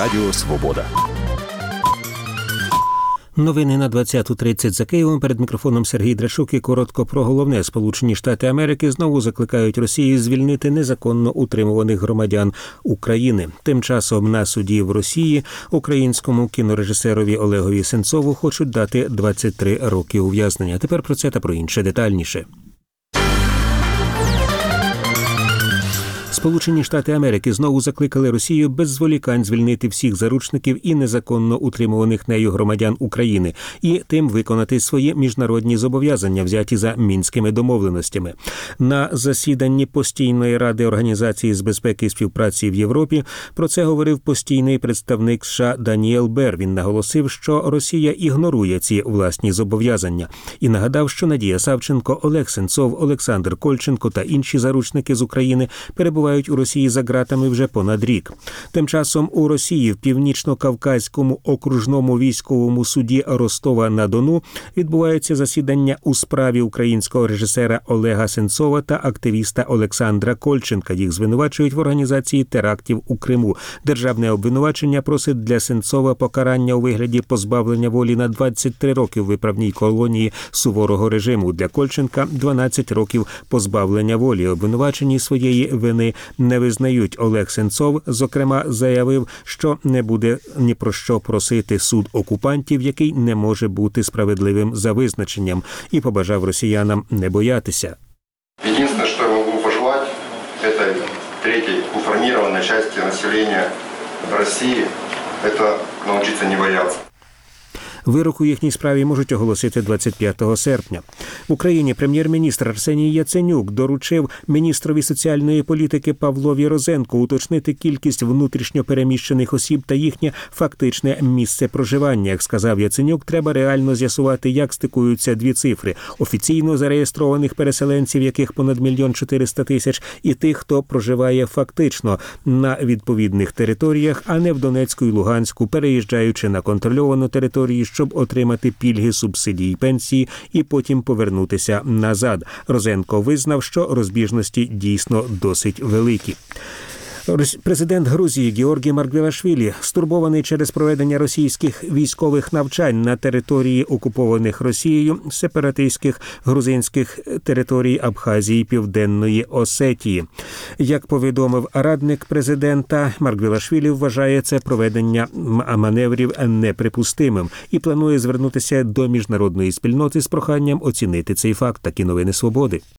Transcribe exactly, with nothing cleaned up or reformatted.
Радіо Свобода. Новини на двадцяту тридцять за Києвом. Перед мікрофоном Сергій Драшук і коротко про головне. Сполучені Штати Америки знову закликають Росію звільнити незаконно утримуваних громадян України. Тим часом на суді в Росії українському кінорежисерові Олегові Сенцову хочуть дати двадцять три роки ув'язнення. Тепер про це та про інше детальніше. Сполучені Штати Америки знову закликали Росію без зволікань звільнити всіх заручників і незаконно утримуваних нею громадян України і тим виконати свої міжнародні зобов'язання, взяті за Мінськими домовленостями. На засіданні Постійної ради Організації з безпеки і співпраці в Європі про це говорив постійний представник США Даніель Бер. Він наголосив, що Росія ігнорує ці власні зобов'язання. І нагадав, що Надія Савченко, Олег Сенцов, Олександр Кольченко та інші заручники з України перебувають у Росії за ґратами вже понад рік. Тим часом у Росії в Північно-Кавказькому окружному військовому суді Ростова-на-Дону відбувається засідання у справі українського режисера Олега Сенцова та активіста Олександра Кольченка. Їх звинувачують в організації терактів у Криму. Державне обвинувачення просить для Сенцова покарання у вигляді позбавлення волі на двадцять три роки в виправній колонії суворого режиму. Для Кольченка – дванадцять років позбавлення волі. Обвинувачені своєї вини не визнають. Олег Сенцов, зокрема, заявив, що не буде ні про що просити суд окупантів, який не може бути справедливим за визначенням, і побажав росіянам не боятися. Єдине, що я можу пожелати, це третій уформованій частини населення Росії, це навчитися не боятися. Вирок у їхній справі можуть оголосити двадцять п'ятого серпня. В Україні прем'єр-міністр Арсеній Яценюк доручив міністрові соціальної політики Павлові Розенку уточнити кількість внутрішньо переміщених осіб та їхнє фактичне місце проживання. Як сказав Яценюк, треба реально з'ясувати, як стикуються дві цифри – офіційно зареєстрованих переселенців, яких понад мільйон чотириста тисяч, і тих, хто проживає фактично на відповідних територіях, а не в Донецьку і Луганську, переїжджаючи на контрольовану територію, щоб отримати пільги, субсидії, пенсії і потім повернутися назад. Розенко визнав, що розбіжності дійсно досить великі. Президент Грузії Георгій Маргвелашвілі стурбований через проведення російських військових навчань на території окупованих Росією сепаратистських грузинських територій Абхазії і Південної Осетії. Як повідомив радник президента, Маргвелашвілі вважає це проведення маневрів неприпустимим і планує звернутися до міжнародної спільноти з проханням оцінити цей факт. Такі новини «Свободи».